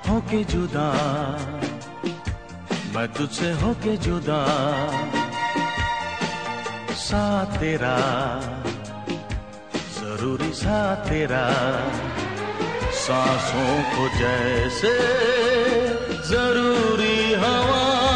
होके जुदा, मैं तुझसे होके जुदा, साथ तेरा जरूरी, साथ तेरा सांसों को जैसे जरूरी हवा।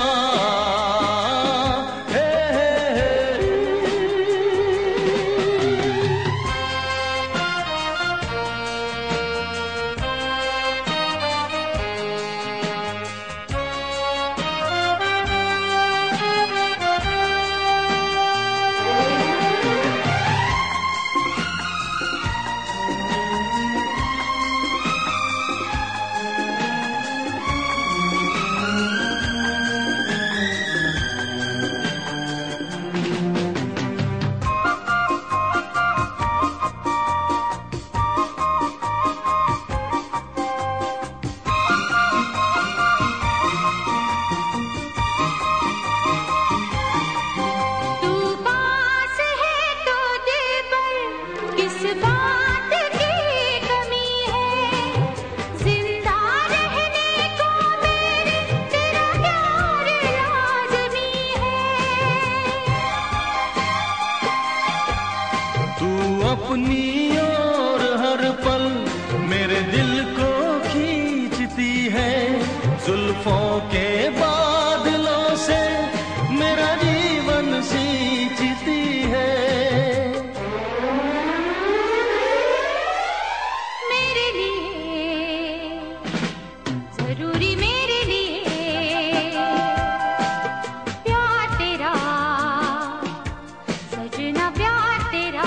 अपनी और हर पल मेरे दिल को खींचती है, जुल्फों के बादलों से मेरा जीवन सींचती है। मेरे लिए जरूरी, मेरे लिए प्यार तेरा सजना, प्यार तेरा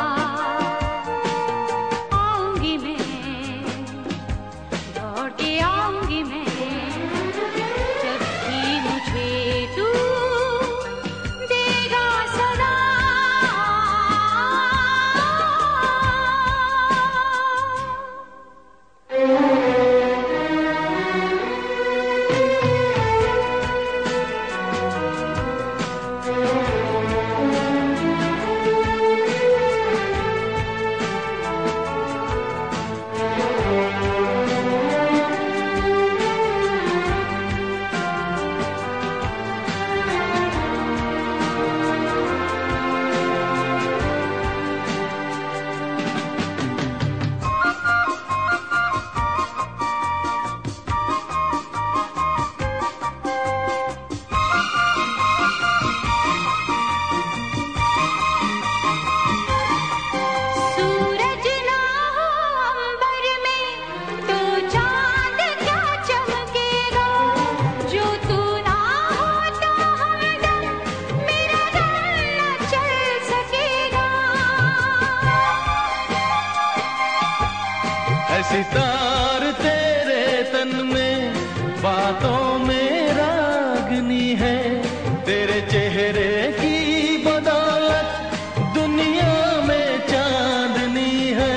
सितार तेरे तन में, बातों में रागनी है, तेरे चेहरे की बदौलत दुनिया में चांदनी है।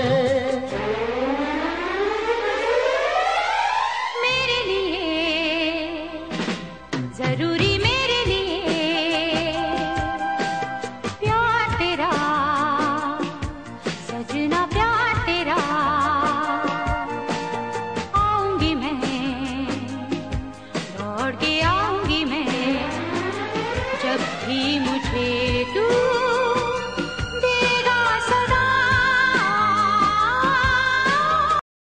मेरे लिए जरूरी, मेरे लिए प्यार तेरा सजना, प्यार तेरा आऊंगी मैं, जब भी मुझे तू